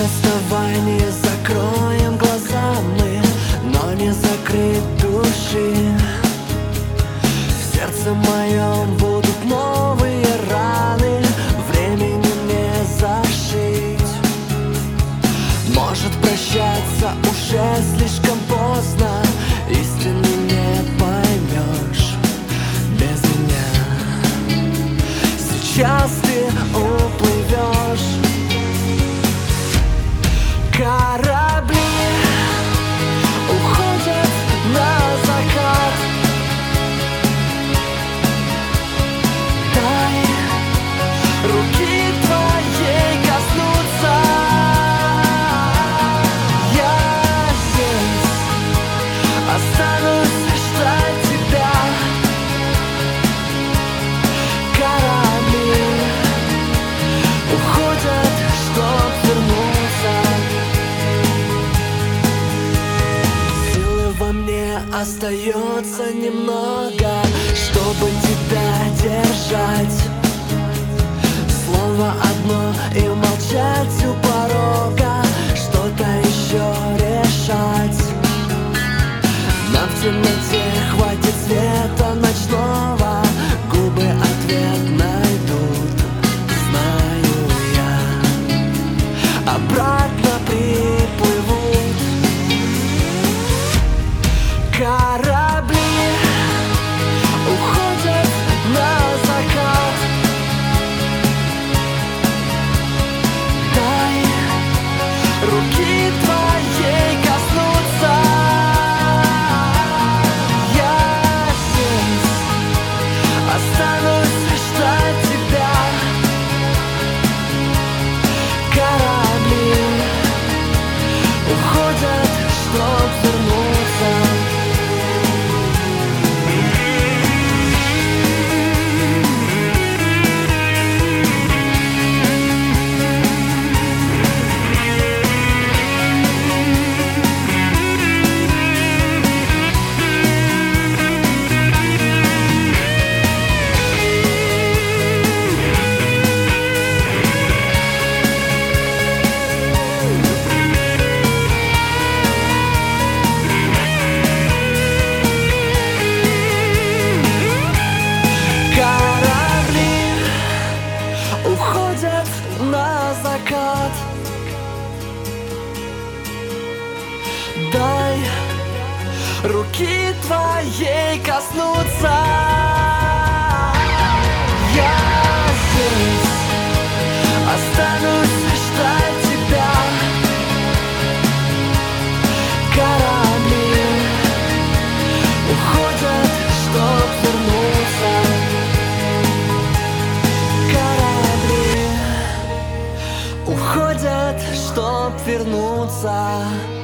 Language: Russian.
расставании закроем глаза мы, но не закрыть души. В сердце моем будут новые раны, времени не зашить. Может, прощаться уже слишком поздно, истины не поймешь без меня. Сейчас ты уплывешь. Корабли уходят на закат. Дай руки твоей коснуться. Я здесь останусь ждать тебя. Корабли уходят, чтоб вернуться. Силы во мне остается немного, чтобы тебя держать. Слово одно и молчать у порога, что-то еще решать. Нам в темноте хватит света ночного, губы ответ найдут, знаю я. Обратно приплывут корабли, уходят на закат. Дай руки твоей коснуться. Я здесь останусь ждать тебя. Корабли уходят, чтоб вернуться. Уходят на закат. Дай руки твоей коснуться. Я здесь останусь ждать тебя. Корабли уходят, чтоб вернуться. Уходят, чтоб вернуться.